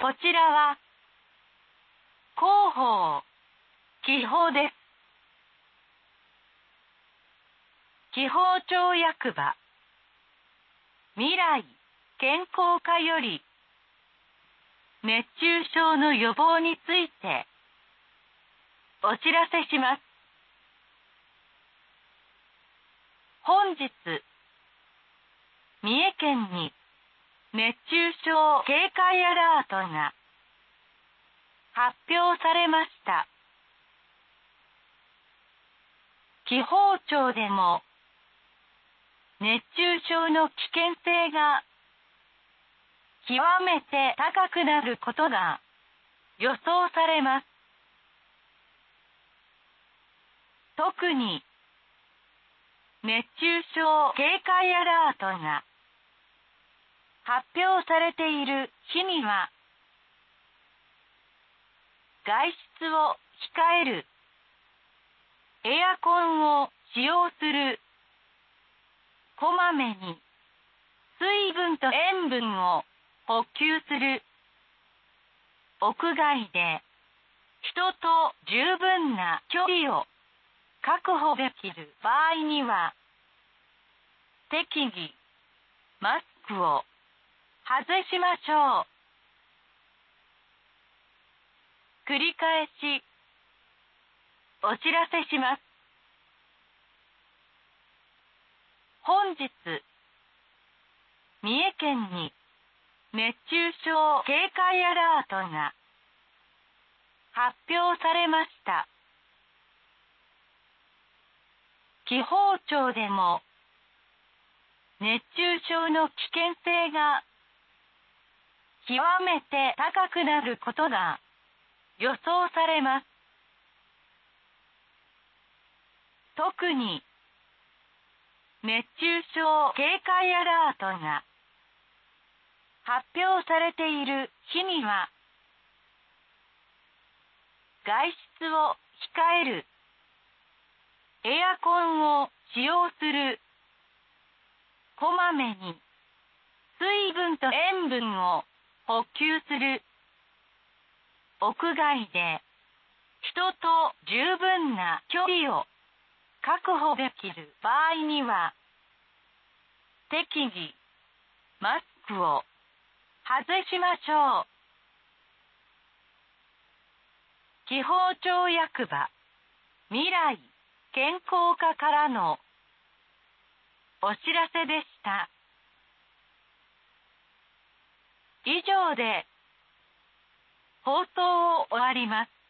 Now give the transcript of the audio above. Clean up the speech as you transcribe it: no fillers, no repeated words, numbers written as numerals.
こちらは広報記法です。紀宝町役場未来健康課より熱中症の予防についてお知らせします。本日、三重県に熱中症警戒アラートが発表されました。紀宝町でも熱中症の危険性が極めて高くなることが予想されます。特に熱中症警戒アラートが発表されている日には外出を控える、エアコンを使用する、こまめに水分と塩分を補給する、屋外で人と十分な距離を確保できる場合には適宜マスクを外しましょう。繰り返しお知らせします。本日、三重県に熱中症警戒アラートが発表されました。紀宝町でも熱中症の危険性が極めて高くなることが予想されます。特に熱中症警戒アラートが発表されている日には外出を控える、エアコンを使用する、こまめに水分と塩分を補給する、屋外で人と十分な距離を確保できる場合には適宜マスクを外しましょう。紀宝町役場未来健康課からのお知らせでした。以上で放送を終わります。